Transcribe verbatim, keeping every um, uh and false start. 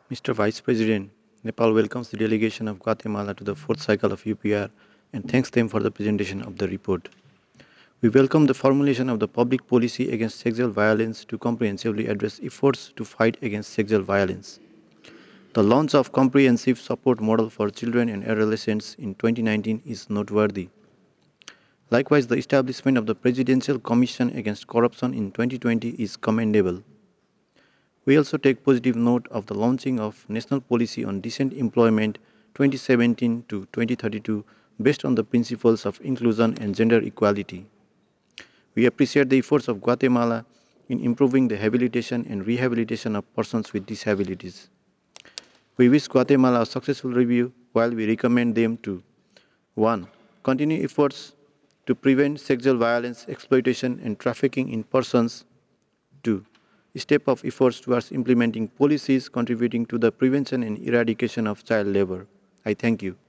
Mister Vice President, Nepal welcomes the delegation of Guatemala to the fourth cycle of U P R and thanks them for the presentation of the report. We welcome the formulation of the public policy against sexual violence to comprehensively address efforts to fight against sexual violence. The launch of comprehensive support model for children and adolescents in twenty nineteen is noteworthy. Likewise, the establishment of the Presidential Commission Against Corruption in twenty twenty is commendable. We also take positive note of the launching of National Policy on Decent Employment twenty seventeen to twenty thirty-two based on the principles of inclusion and gender equality. We appreciate the efforts of Guatemala in improving the habilitation and rehabilitation of persons with disabilities. We wish Guatemala a successful review while we recommend them to one. Continue efforts to prevent sexual violence, exploitation, and trafficking in persons. two. Step up efforts towards implementing policies contributing to the prevention and eradication of child labor. I thank you.